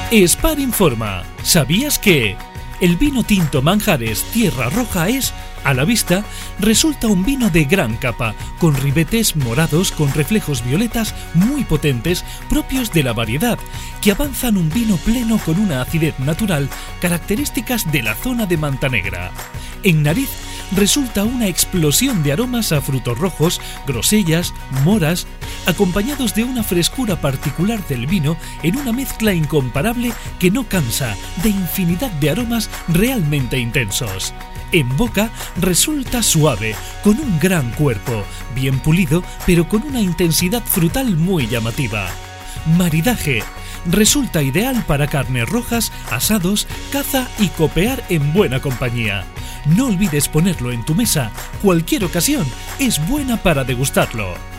Spar informa. ¿Sabías que el vino tinto Manjares Tierra Roja es, a la vista, resulta un vino de gran capa, con ribetes morados con reflejos violetas muy potentes propios de la variedad, que avanzan un vino pleno con una acidez natural características de la zona de Mantanegra? En nariz resulta una explosión de aromas a frutos rojos, grosellas, moras, acompañados de una frescura particular del vino en una mezcla incomparable que no cansa, de infinidad de aromas realmente intensos. En boca resulta suave, con un gran cuerpo, bien pulido, pero con una intensidad frutal muy llamativa. Maridaje. Resulta ideal para carnes rojas, asados, caza y copear en buena compañía. No olvides ponerlo en tu mesa. Cualquier ocasión es buena para degustarlo.